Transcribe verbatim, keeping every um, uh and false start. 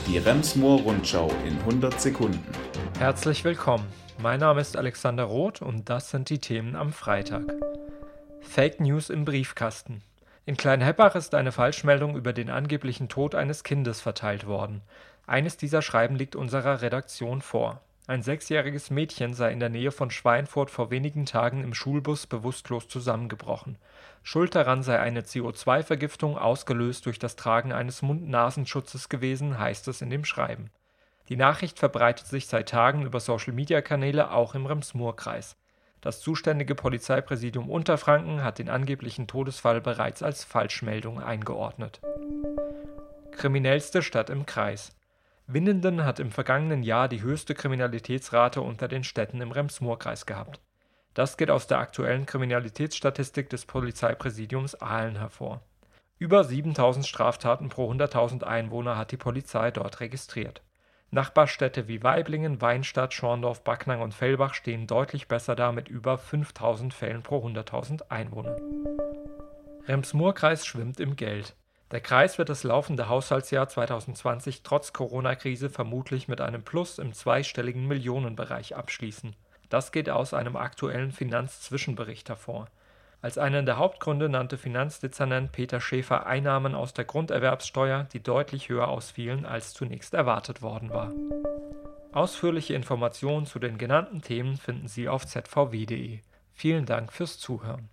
Die Rems-Murr-Rundschau in hundert Sekunden. Herzlich willkommen. Mein Name ist Alexander Roth und das sind die Themen am Freitag. Fake News im Briefkasten. In Kleinheppach ist eine Falschmeldung über den angeblichen Tod eines Kindes verteilt worden. Eines dieser Schreiben liegt unserer Redaktion vor. Ein sechsjähriges Mädchen sei in der Nähe von Schweinfurt vor wenigen Tagen im Schulbus bewusstlos zusammengebrochen. Schuld daran sei eine C O zwei Vergiftung, ausgelöst durch das Tragen eines Mund-Nasenschutzes gewesen, heißt es in dem Schreiben. Die Nachricht verbreitet sich seit Tagen über Social-Media-Kanäle auch im Rems-Murr-Kreis. Das zuständige Polizeipräsidium Unterfranken hat den angeblichen Todesfall bereits als Falschmeldung eingeordnet. Kriminellste Stadt im Kreis. Winnenden hat im vergangenen Jahr die höchste Kriminalitätsrate unter den Städten im Rems-Murr-Kreis gehabt. Das geht aus der aktuellen Kriminalitätsstatistik des Polizeipräsidiums Aalen hervor. Über siebentausend Straftaten pro hunderttausend Einwohner hat die Polizei dort registriert. Nachbarstädte wie Waiblingen, Weinstadt, Schorndorf, Backnang und Fellbach stehen deutlich besser da mit über fünftausend Fällen pro hunderttausend Einwohner. Rems-Murr-Kreis schwimmt im Geld. Der Kreis wird das laufende Haushaltsjahr zweitausendzwanzig trotz Corona-Krise vermutlich mit einem Plus im zweistelligen Millionenbereich abschließen. Das geht aus einem aktuellen Finanzzwischenbericht hervor. Als einen der Hauptgründe nannte Finanzdezernent Peter Schäfer Einnahmen aus der Grunderwerbssteuer, die deutlich höher ausfielen, als zunächst erwartet worden war. Ausführliche Informationen zu den genannten Themen finden Sie auf z v w punkt de. Vielen Dank fürs Zuhören.